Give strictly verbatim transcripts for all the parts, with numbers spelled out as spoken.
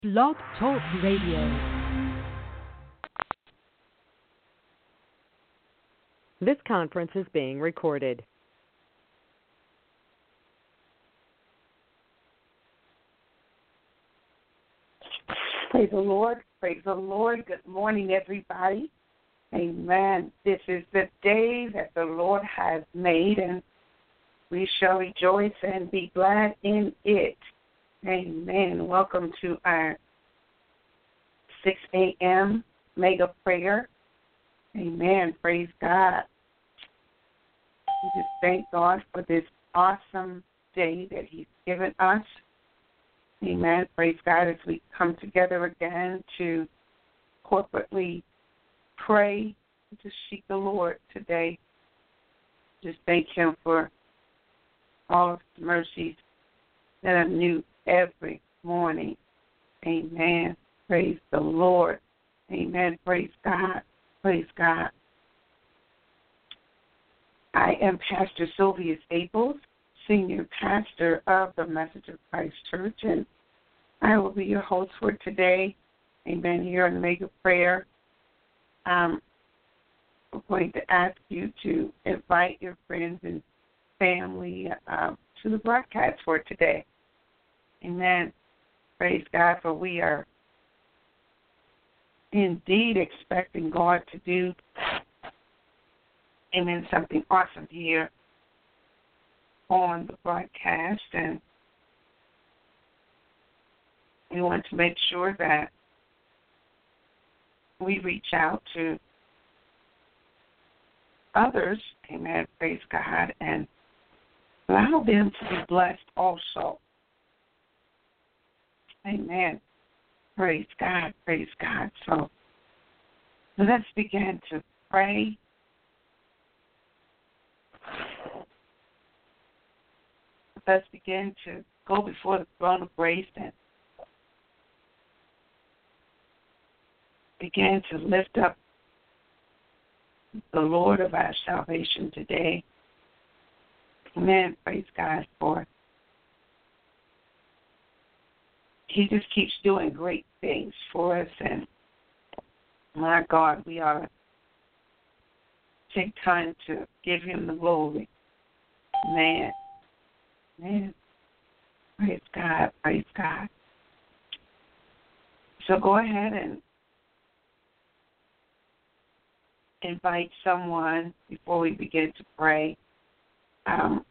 Blog Talk Radio. This conference is being recorded. Praise the Lord. Praise the Lord. Good morning, everybody. Amen. This is the day that the Lord has made, and we shall rejoice and be glad in it. Amen. Welcome to our six a.m. mega prayer. Amen. Praise God. We just thank God for this awesome day that He's given us. Amen. Praise God as we come together again to corporately pray, to seek the Lord today. Just thank Him for all of His mercies that are new every morning. Amen. Praise the Lord. Amen. Praise God. Praise God. I am Pastor Sylvia Staples, Senior Pastor of the Message of Christ Church, and I will be your host for today. Amen. Here on the Mega Prayer. Um, I'm going to ask you to invite your friends and family uh, to the broadcast for today. Amen. Praise God, for we are indeed expecting God to do, amen, something awesome here on the broadcast, and we want to make sure that we reach out to others, amen, praise God, and allow them to be blessed also. Amen. Praise God, praise God. So let's begin to pray. Let's begin to go before the throne of grace and begin to lift up the Lord of our salvation today. Amen. Praise God for He just keeps doing great things for us, and my God, we ought to take time to give Him the glory. Man, man, praise God, praise God. So go ahead and invite someone before we begin to pray. Um,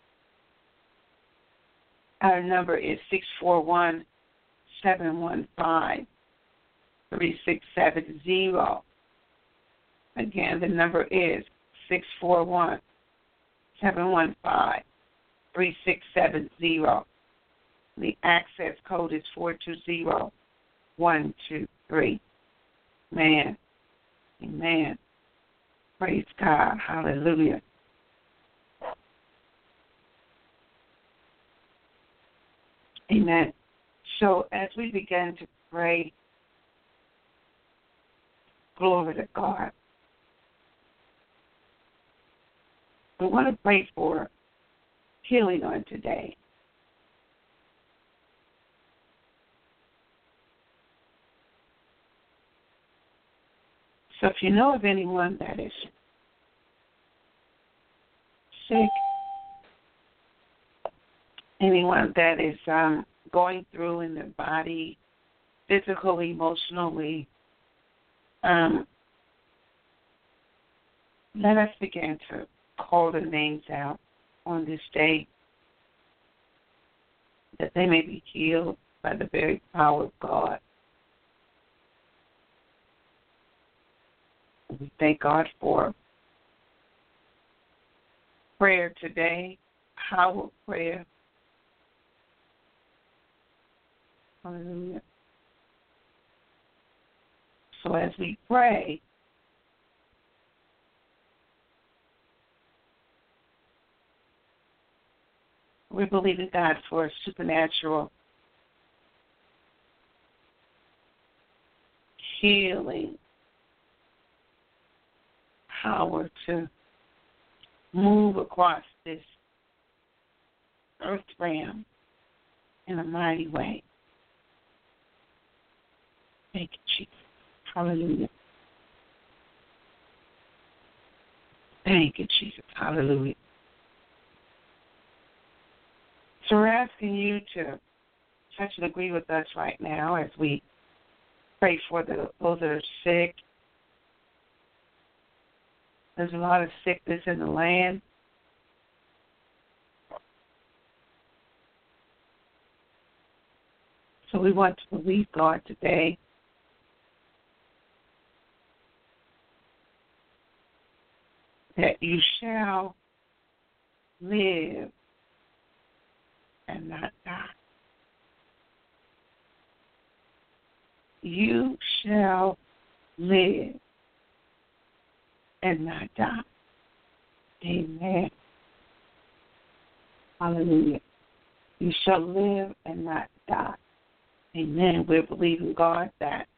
our number is six four one, seven one five, three six seven zero. Again, the number is six four one, seven one five, three six seven zero. The access code is four two zero, one two three. Man, amen. Praise God. Hallelujah. Amen. So as we begin to pray, glory to God, we want to pray for healing on today. So if you know of anyone that is sick, anyone that is um, going through in their body, physically, emotionally, um, let us begin to call the names out on this day, that they may be healed by the very power of God. We thank God for prayer today, power of prayer. Hallelujah. So as we pray, we're believing God for a supernatural healing power to move across this earth realm in a mighty way. Thank you, Jesus. Hallelujah. Thank you, Jesus. Hallelujah. So we're asking you to touch and agree with us right now as we pray for the, those that are sick. There's a lot of sickness in the land. So we want to believe God today that you shall live and not die. You shall live and not die. Amen. Hallelujah. You shall live and not die. Amen. We're believing God that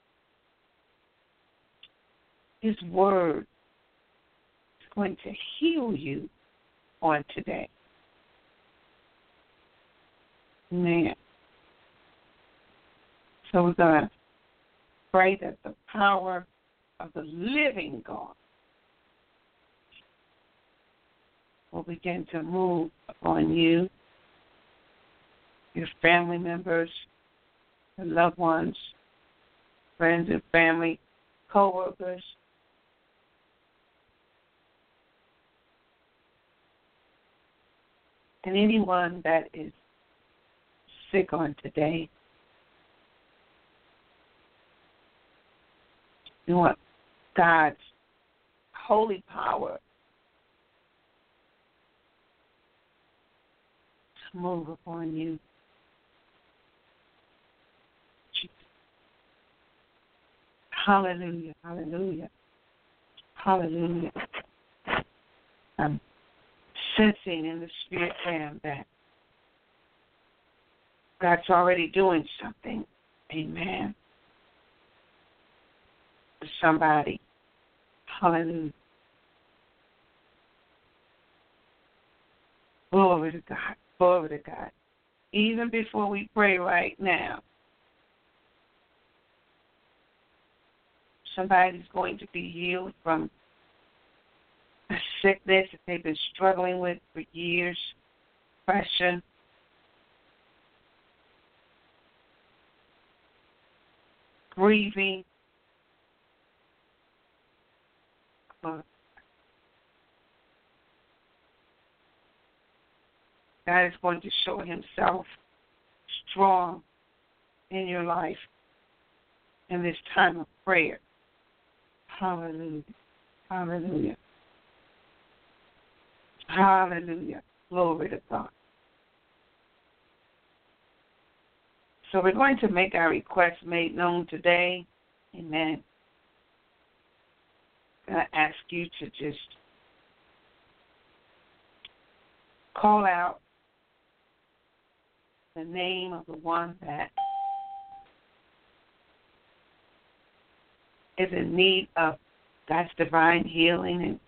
His word is going to heal you on today. Amen. So we're going to pray that the power of the living God will begin to move upon you, your family members, your loved ones, friends and family, co-workers. And anyone that is sick on today. You want God's holy power to move upon you. Hallelujah, hallelujah, hallelujah. I'm sensing in the spirit realm that God's already doing something. Amen. For somebody. Hallelujah. Glory to God. Glory to God. Even before we pray right now, somebody's going to be healed from a sickness that they've been struggling with for years, depression, grieving. God is going to show Himself strong in your life in this time of prayer. Hallelujah. Hallelujah. Hallelujah. Glory to God. So we're going to make our requests made known today. Amen. I'm going to ask you to just call out the name of the one that is in need of God's divine healing. And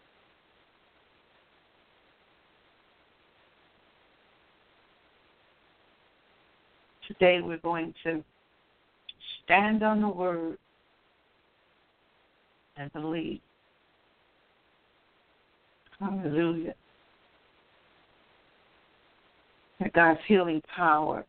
today we're going to stand on the word and believe. Hallelujah. That God's healing power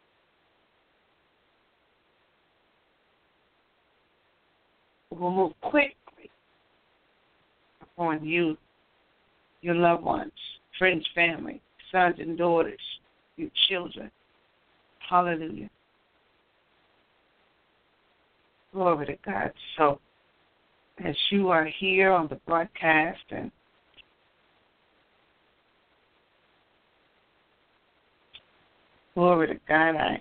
will move quickly upon you, your loved ones, friends, family, sons and daughters, your children. Hallelujah. Glory to God. So as you are here on the broadcast and glory to God, I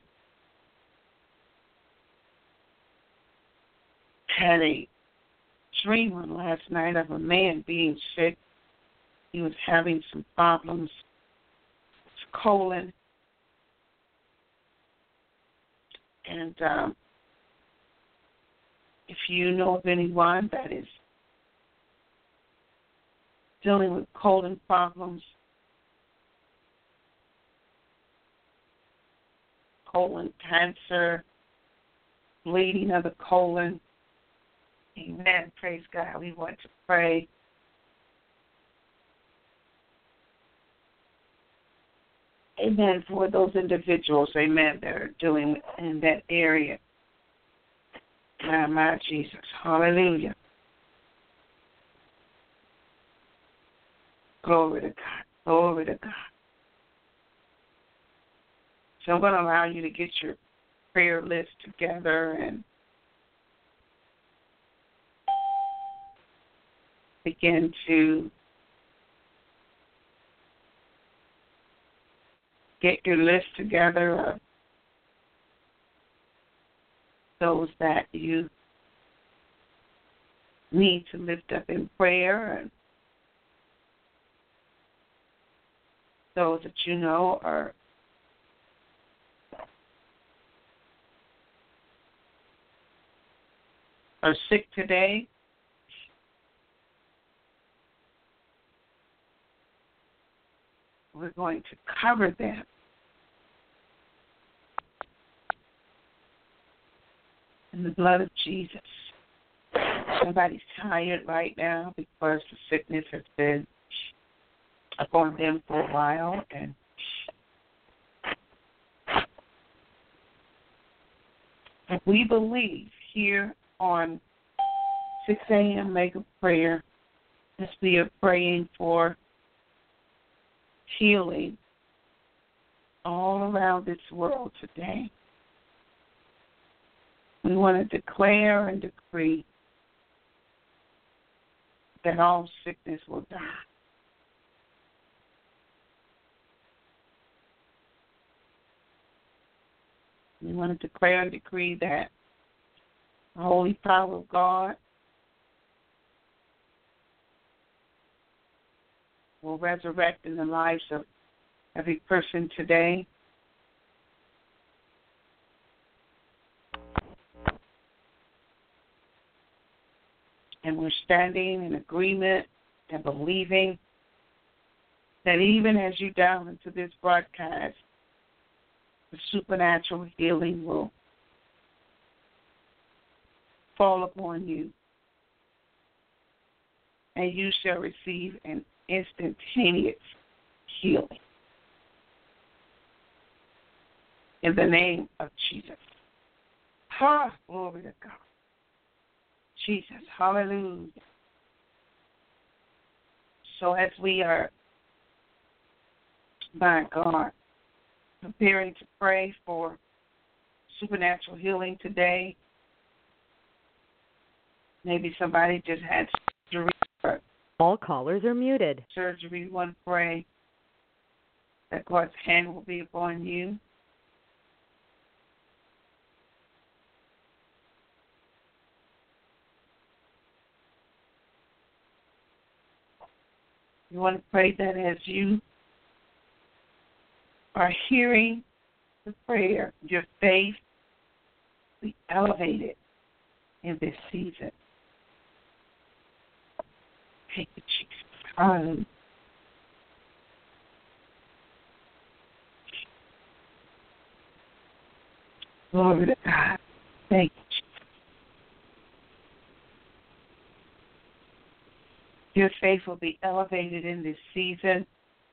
had a dream on last night of a man being sick. He was having some problems. His colon. And um, if you know of anyone that is dealing with colon problems, colon cancer, bleeding of the colon. Amen. Praise God. We want to pray. Amen. For those individuals, amen, that are dealing with in that area. My, my Jesus. Hallelujah. Glory to God. Glory to God. So I'm going to allow you to get your prayer list together and begin to get your list together of those that you need to lift up in prayer and those that you know are are sick today. We're going to cover them. In the blood of Jesus. Somebody's tired right now because the sickness has been upon them for a while, and we believe here on six a.m. Mega Prayer, as we are praying for healing all around this world today. We want to declare and decree that all sickness will die. We want to declare and decree that the holy power of God will resurrect in the lives of every person today. And we're standing in agreement and believing that even as you dial into this broadcast, the supernatural healing will fall upon you, and you shall receive an instantaneous healing. In the name of Jesus. Ha! Glory to God. Jesus. Hallelujah. So as we are, my God, preparing to pray for supernatural healing today, maybe somebody just had surgery. All callers are muted. Surgery, we want to pray that God's hand will be upon you. You want to pray that as you are hearing the prayer, your faith be elevated in this season. Thank you, Jesus. Hallelujah. Glory to God. Thank you, Jesus. Your faith will be elevated in this season.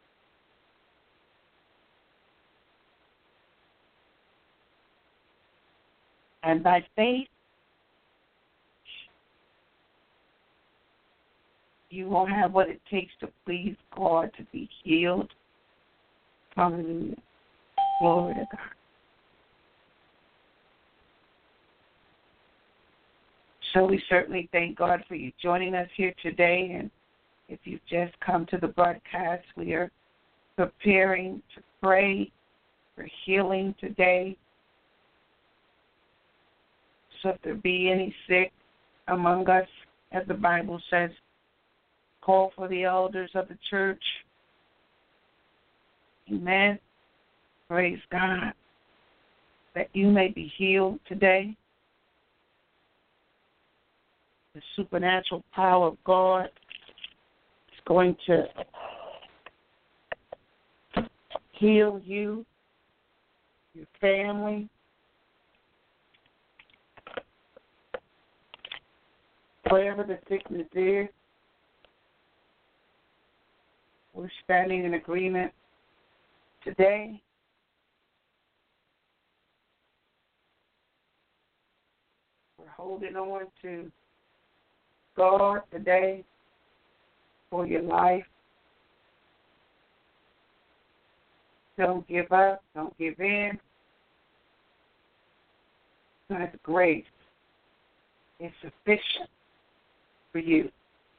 And by faith, you will have what it takes to please God to be healed. Hallelujah. Glory to God. So we certainly thank God for you joining us here today. And if you've just come to the broadcast, we are preparing to pray for healing today. So if there be any sick among us, as the Bible says, call for the elders of the church. Amen. Praise God. That you may be healed today. The supernatural power of God is going to heal you, your family. Wherever the sickness is, we're standing in agreement today. We're holding on to God today for your life. Don't give up. Don't give in. God's grace is sufficient for you.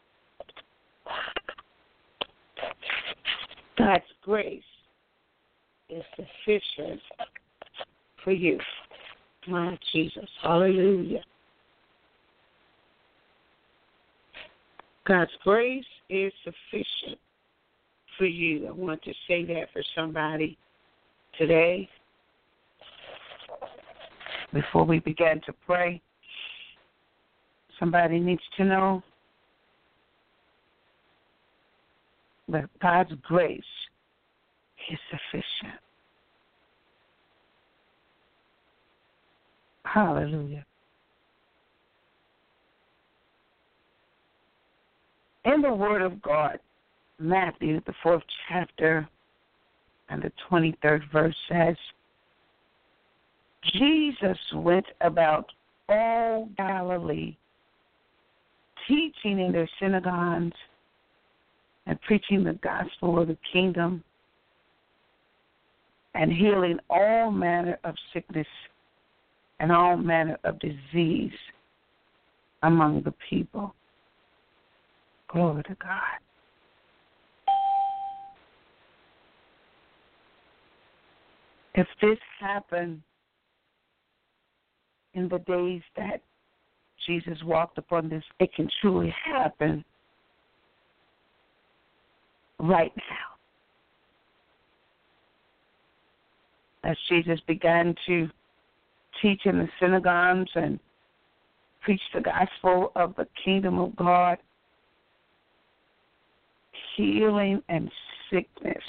God's grace is sufficient for you. My Jesus. Hallelujah. God's grace is sufficient for you. I want to say that for somebody today. Before we begin to pray, somebody needs to know that God's grace is sufficient. Hallelujah. In the Word of God, Matthew, the fourth chapter, and the twenty-third verse says, Jesus went about all Galilee, teaching in their synagogues and preaching the gospel of the kingdom and healing all manner of sickness and all manner of disease among the people. Glory to God. If this happened in the days that Jesus walked upon this, it can truly happen right now. As Jesus began to teach in the synagogues and preach the gospel of the kingdom of God, healing and sickness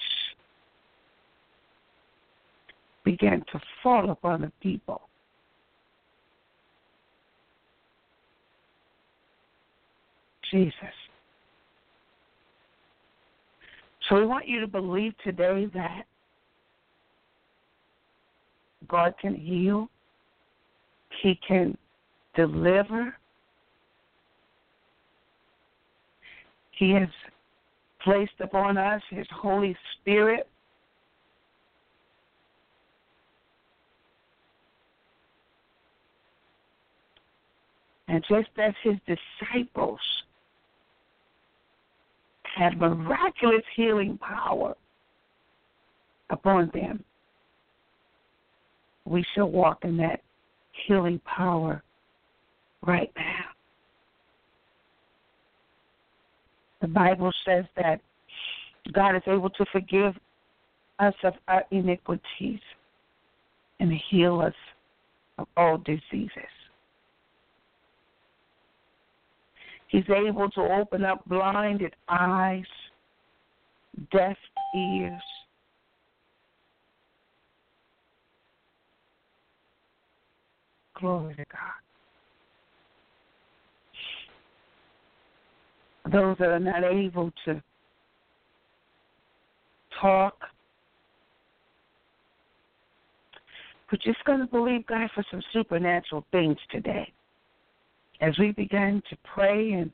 began to fall upon the people. Jesus. So we want you to believe today that God can heal, He can deliver. He has placed upon us His Holy Spirit. And just as His disciples had miraculous healing power upon them, we shall walk in that healing power right now. The Bible says that God is able to forgive us of our iniquities and heal us of all diseases. He's able to open up blinded eyes, deaf ears. Glory to God. Those that are not able to talk, we're just going to believe God for some supernatural things today. As we begin to pray and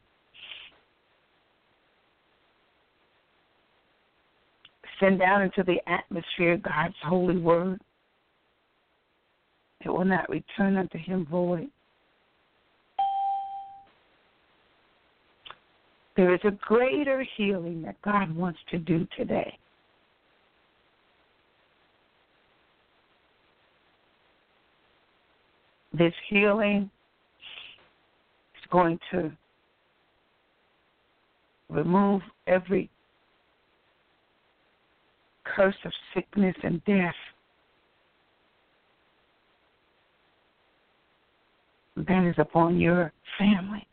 send down into the atmosphere God's holy word, it will not return unto Him void. There is a greater healing that God wants to do today. This healing is going to remove every curse of sickness and death that is upon your family.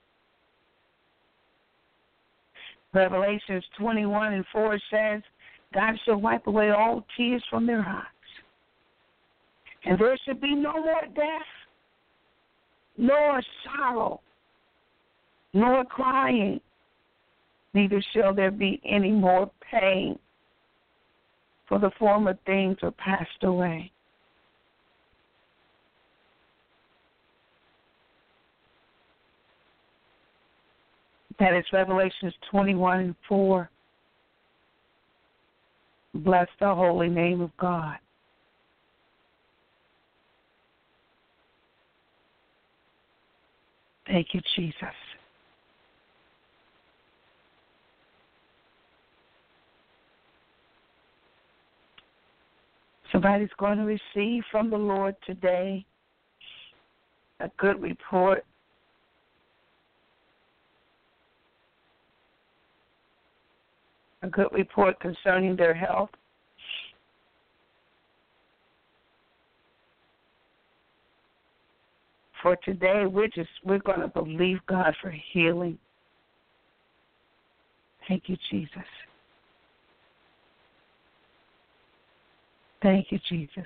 Revelations twenty-one and four says, God shall wipe away all tears from their eyes. And there should be no more death, nor sorrow, nor crying, neither shall there be any more pain, for the former things are passed away. That is Revelations twenty-one and four. Bless the holy name of God. Thank you, Jesus. Somebody's going to receive from the Lord today a good report. A good report concerning their health. For today, we're just we're going to believe God for healing. Thank you, Jesus. Thank you, Jesus.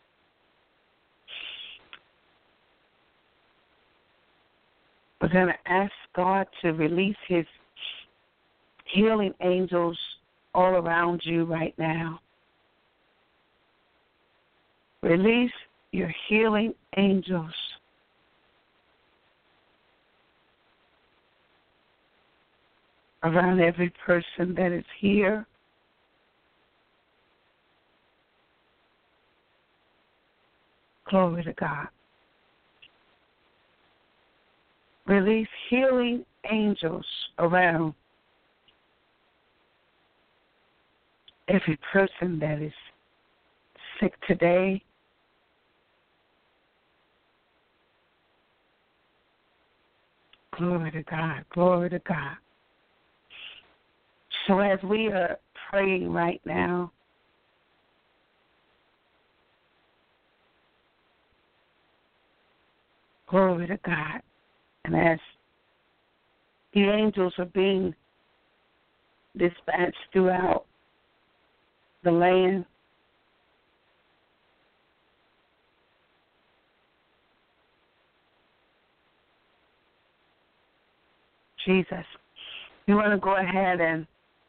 We're going to ask God to release His healing angels all around you right now. Release your healing angels. Around every person that is here. Glory to God. Release healing angels around every person that is sick today. Glory to God. Glory to God. So as we are praying right now, glory to God, and as the angels are being dispatched throughout the land, Jesus, we want to go ahead and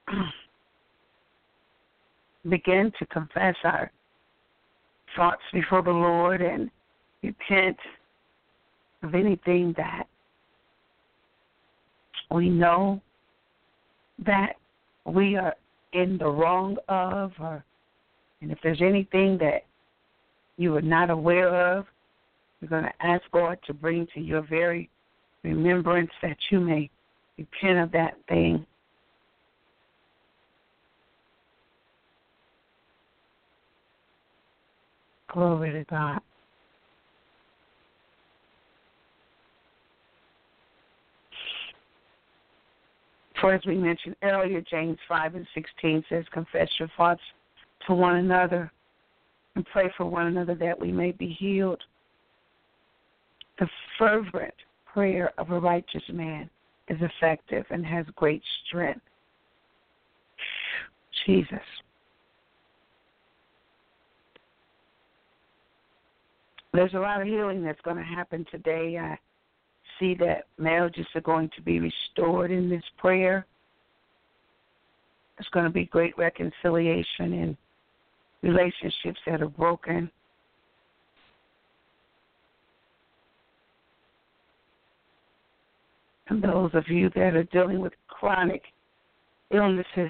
begin to confess our thoughts before the Lord and repent of anything that we know that we are in the wrong of, or and if there's anything that you are not aware of, you're going to ask God to bring to your very remembrance that you may repent of that thing. Glory to God. For as we mentioned earlier, James five and sixteen says, confess your faults to one another and pray for one another that we may be healed. The fervent prayer of a righteous man is effective and has great strength. Jesus. There's a lot of healing that's going to happen today. I see that marriages are going to be restored in this prayer. There's going to be great reconciliation in relationships that are broken. And those of you that are dealing with chronic illnesses,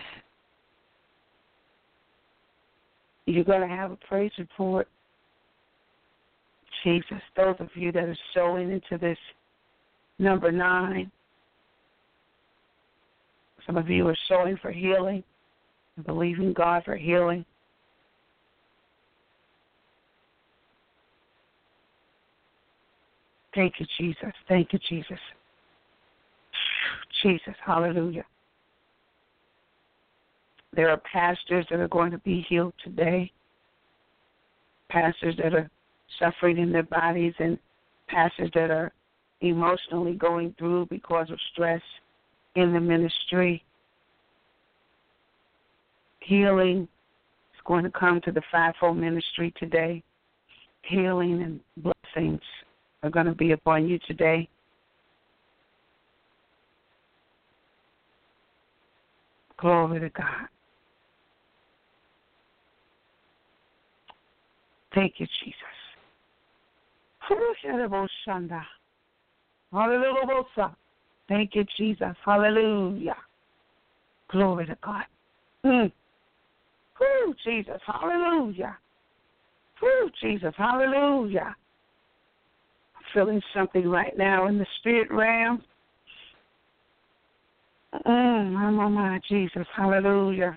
you're going to have a praise report. Jesus, those of you that are sowing into this number nine, some of you are sowing for healing and believing God for healing. Thank you, Jesus. Thank you, Jesus. Jesus, hallelujah. There are pastors that are going to be healed today, pastors that are suffering in their bodies, and pastors that are emotionally going through because of stress in the ministry. Healing is going to come to the fivefold ministry today. Healing and blessings are going to be upon you today. Glory to God. Thank you, Jesus. Hallelujah. Thank you, Jesus. Hallelujah. Glory to God. Mm. Woo, Jesus. Hallelujah. Woo, Jesus. Hallelujah. I'm feeling something right now in the spirit realm. Mm, my, my, my, Jesus. Hallelujah.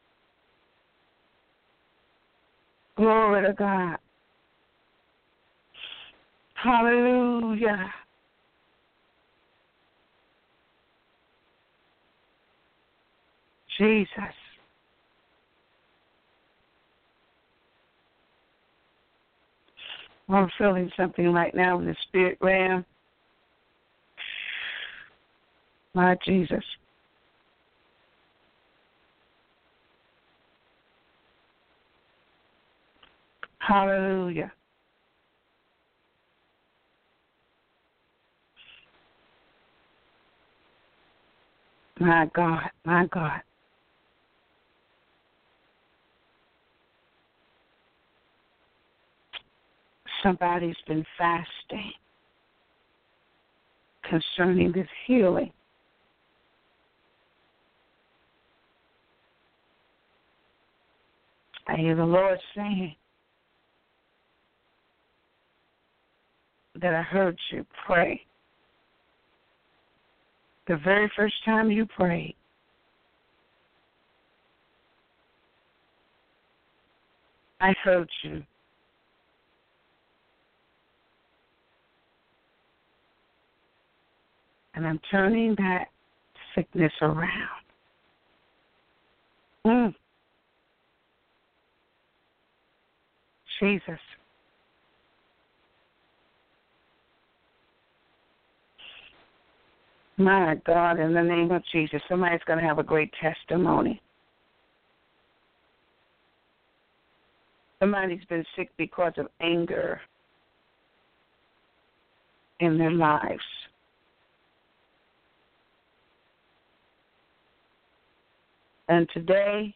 Glory to God. Hallelujah. Jesus. I'm feeling something right now in the spirit realm. My Jesus. Hallelujah. My God, my God. Somebody's been fasting concerning this healing. I hear the Lord saying that I heard you pray. The very first time you prayed, I heard you. And I'm turning that sickness around. Mm. Jesus. My God, in the name of Jesus, somebody's going to have a great testimony. Somebody's been sick because of anger in their lives. And today,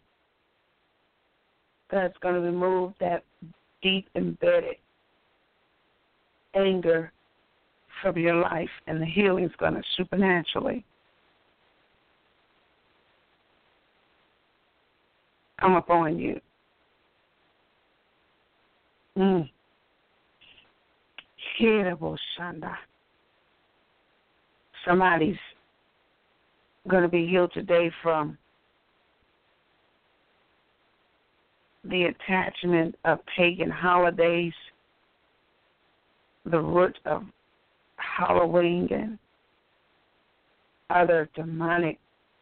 God's going to remove that deep embedded anger from your life, and the healing's going to supernaturally come upon you. Mm. Somebody's going to be healed today from the attachment of pagan holidays, the root of Halloween and other demonic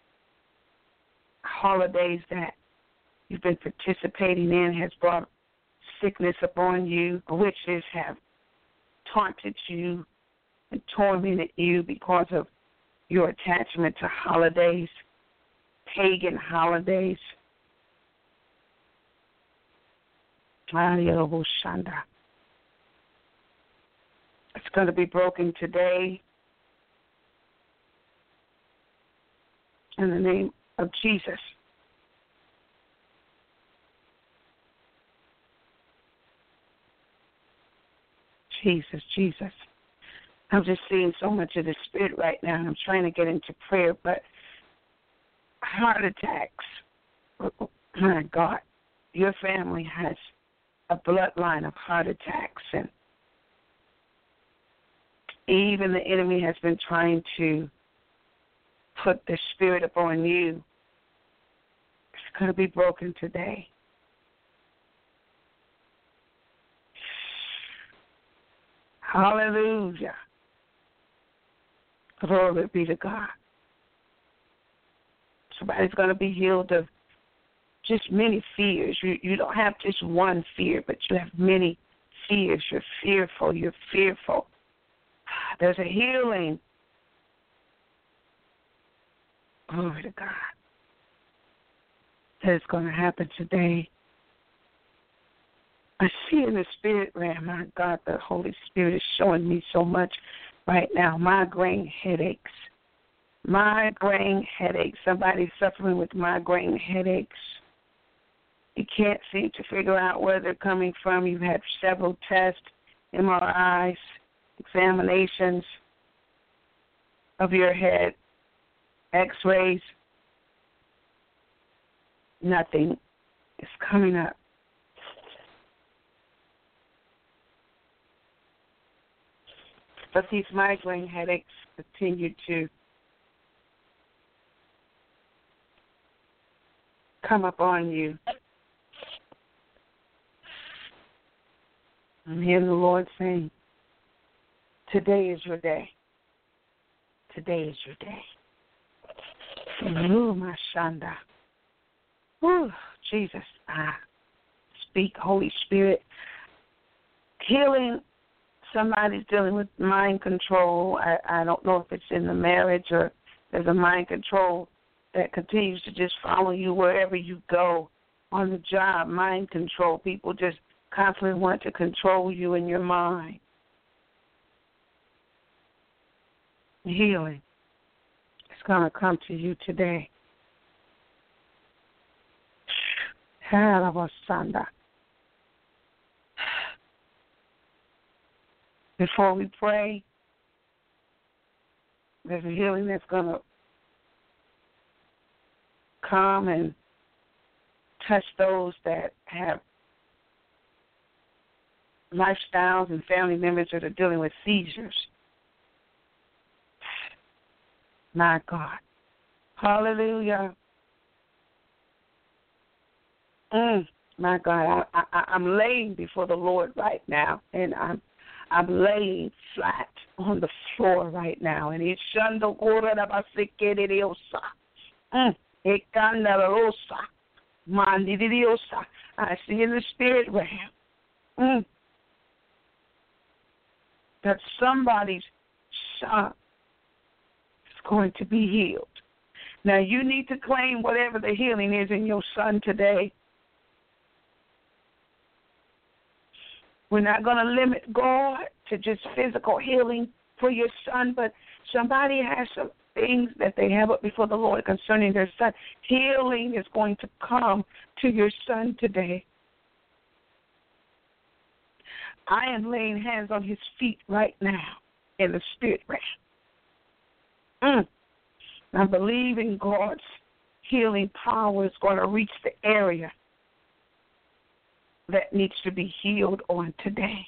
holidays that you've been participating in has brought sickness upon you. Witches have taunted you and tormented you because of your attachment to holidays, pagan holidays. It's going to be broken today in the name of Jesus. Jesus, Jesus. I'm just seeing so much of the Spirit right now, and I'm trying to get into prayer, but heart attacks, my God, your family has a bloodline of heart attacks, and even the enemy has been trying to put the spirit upon you. It's going to be broken today. Hallelujah. Glory be to God. Somebody's going to be healed of just many fears. You, you don't have just one fear, but you have many fears. You're fearful. You're fearful. There's a healing. Glory to God. That is going to happen today. I see in the spirit realm, my God, the Holy Spirit is showing me so much right now. Migraine headaches. Migraine headaches. Somebody's suffering with migraine headaches. You can't seem to figure out where they're coming from. You've had several tests, M R Is, examinations of your head, X-rays. Nothing is coming up. But these migraine headaches continue to come up on you. I'm hearing the Lord saying, today is your day. Today is your day. Ooh, my Shanda. Ooh, Jesus. Ah, speak, Holy Spirit. Healing. Somebody's dealing with mind control. I, I don't know if it's in the marriage or there's a mind control that continues to just follow you wherever you go. On the job, mind control. People just constantly want to control you in your mind. Healing is going to come to you today. Before we pray, there's a healing that's going to come and touch those that have lifestyles and family members that are dealing with seizures. My God. Hallelujah. Mm, my God, I, I, I'm laying before the Lord right now, and I'm I'm laying flat on the floor right now, and it's shando gora da basekeriosa, mm, ekanda rosa, mandiriosa. I see in the spirit realm mm, that somebody's son is going to be healed. Now you need to claim whatever the healing is in your son today. We're not going to limit God to just physical healing for your son, but somebody has some things that they have up before the Lord concerning their son. Healing is going to come to your son today. I am laying hands on his feet right now in the spirit realm. Mm. I believe in God's healing power is going to reach the area that needs to be healed on today.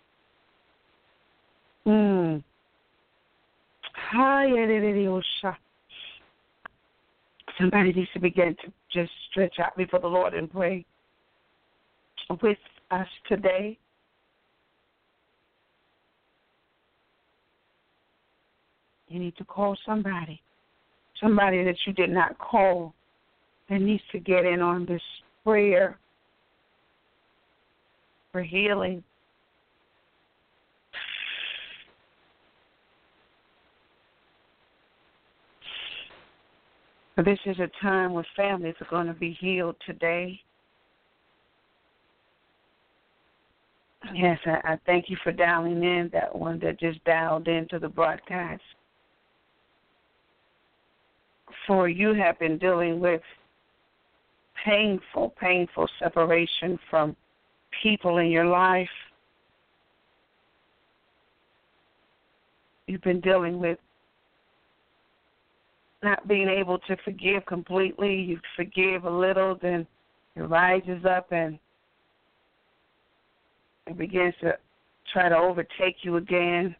Mm. Somebody needs to begin to just stretch out before the Lord and pray with us today. You need to call somebody, somebody that you did not call that needs to get in on this prayer for healing. This is a time where families are going to be healed today. Yes, I, I thank you for dialing in, that one that just dialed into the broadcast. For you have been dealing with painful, painful separation from people in your life. You've been dealing with not being able to forgive completely. You forgive a little, then it rises up and it begins to try to overtake you again.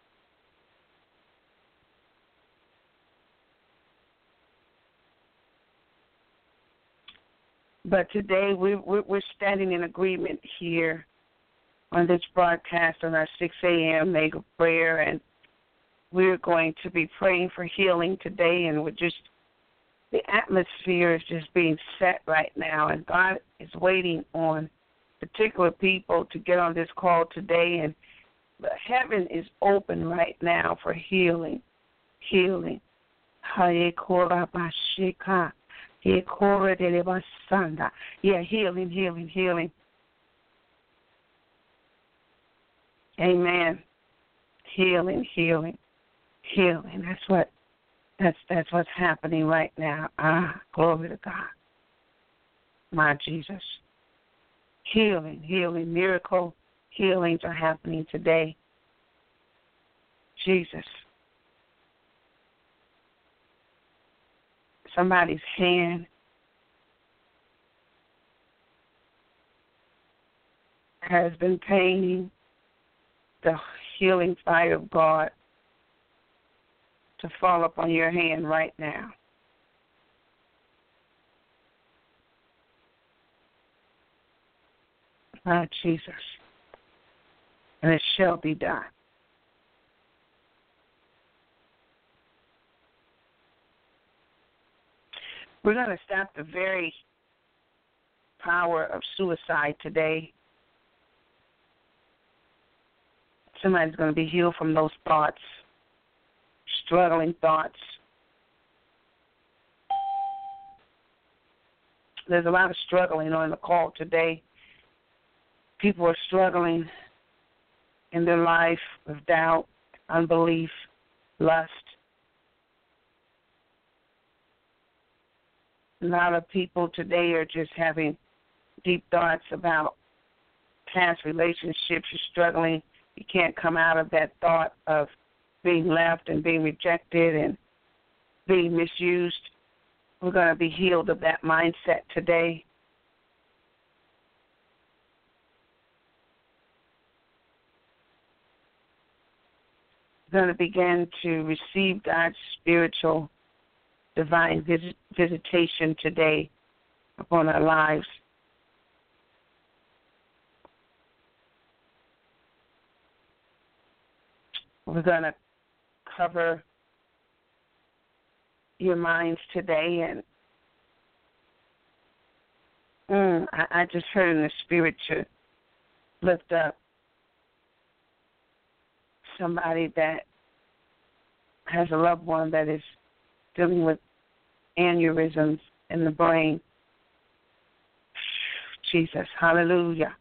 But today we're, we're standing in agreement here on this broadcast on our six a.m. mega prayer, and we're going to be praying for healing today, and we're just, the atmosphere is just being set right now, and God is waiting on particular people to get on this call today, and heaven is open right now for healing, healing. Yeah, healing, healing, healing. Amen. Healing, healing, healing. That's what That's that's what's happening right now. Ah, glory to God. My Jesus. Healing, healing, miracle healings are happening today. Jesus. Somebody's hand has been paining. The healing fire of God to fall upon your hand right now. Ah, Jesus. And it shall be done. We're going to stop the very power of suicide today. Somebody's going to be healed from those thoughts, struggling thoughts. There's a lot of struggling on the call today. People are struggling in their life with doubt, unbelief, lust. A lot of people today are just having deep thoughts about past relationships. You're struggling. You can't come out of that thought of being left and being rejected and being misused. We're going to be healed of that mindset today. We're going to begin to receive God's spiritual divine visit, visitation today upon our lives. We're going to cover your minds today, and mm, I, I just heard in the spirit to lift up somebody that has a loved one that is dealing with aneurysms in the brain. Jesus, hallelujah.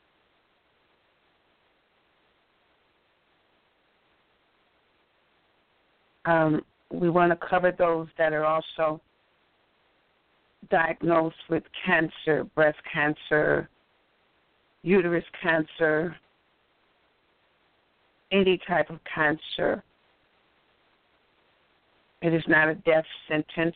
Um, we want to cover those that are also diagnosed with cancer, breast cancer, uterus cancer, any type of cancer. It is not a death sentence.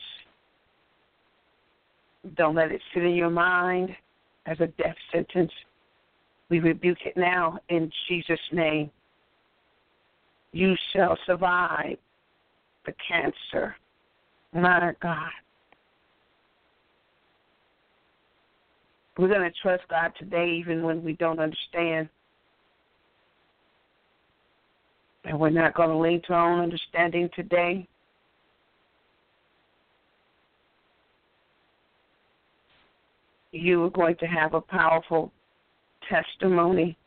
Don't let it sit in your mind as a death sentence. We rebuke it now in Jesus' name. You shall survive the cancer. My God. We're going to trust God today even when we don't understand. And we're not going to lean to our own understanding today. You are going to have a powerful testimony.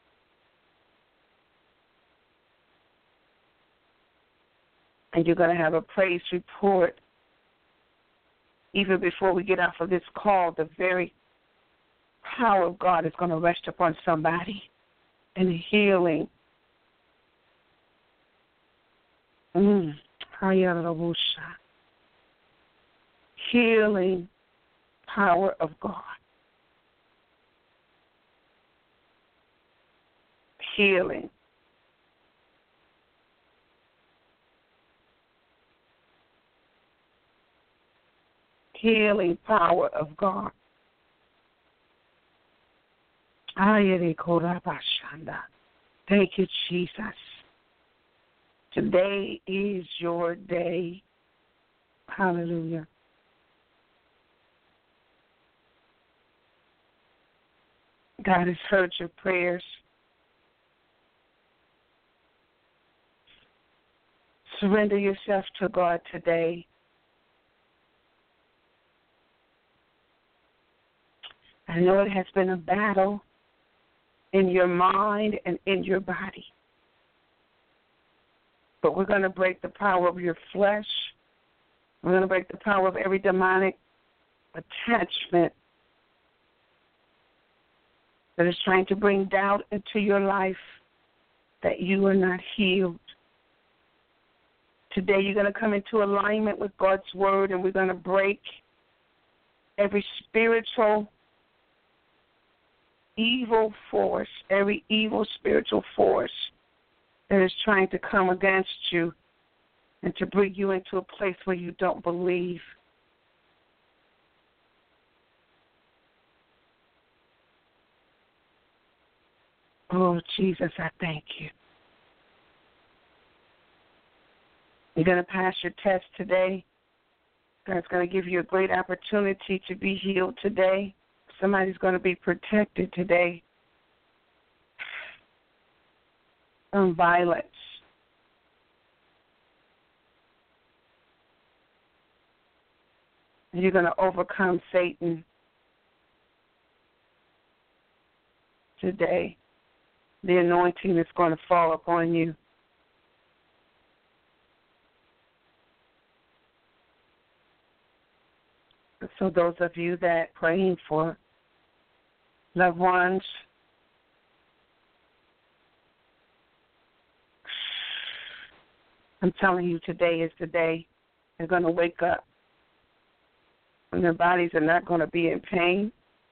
And you're going to have a praise report. Even before we get off of this call, the very power of God is going to rest upon somebody and healing. Mm. Healing power of God. Healing. Healing power of God. Thank you, Jesus. Today is your day. Hallelujah. God has heard your prayers. Surrender yourself to God today. I know it has been a battle in your mind and in your body. But we're going to break the power of your flesh. We're going to break the power of every demonic attachment that is trying to bring doubt into your life that you are not healed. Today you're going to come into alignment with God's word, and we're going to break every spiritual evil force, every evil spiritual force that is trying to come against you and to bring you into a place where you don't believe. Oh, Jesus, I thank you. You're going to pass your test today. God's going to give you a great opportunity to be healed today. Somebody's going to be protected today from violence. And you're going to overcome Satan today. The anointing is going to fall upon you. So those of you that praying for loved ones, I'm telling you, today is the day they're going to wake up. And their bodies are not going to be in pain.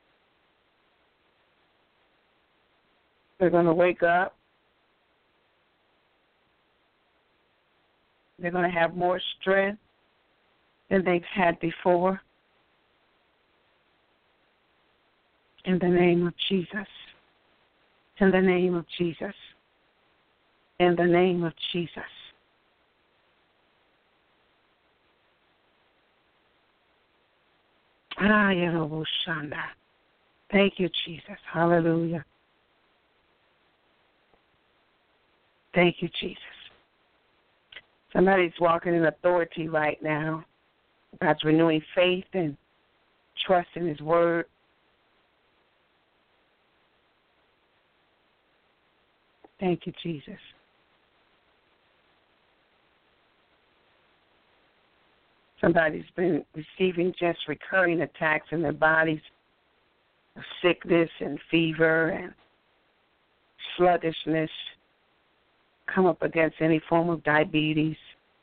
They're going to wake up. They're going to have more strength than they've had before. In the name of Jesus. In the name of Jesus. In the name of Jesus. Ah, Yeroboshanda. Thank you, Jesus. Hallelujah. Thank you, Jesus. Somebody's walking in authority right now. God's renewing faith and trust in His word. Thank you, Jesus. Somebody's been receiving just recurring attacks in their bodies of sickness and fever and sluggishness. Come up against any form of diabetes.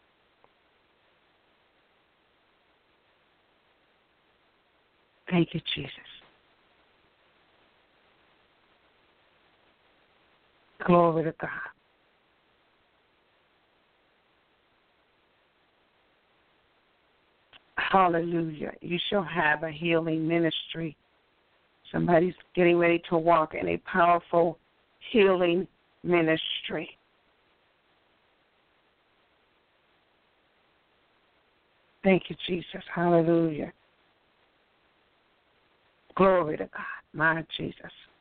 Thank you, Jesus. Glory to God. Hallelujah. You shall have a healing ministry. Somebody's getting ready to walk in a powerful healing ministry. Thank you, Jesus. Hallelujah. Glory to God. My Jesus.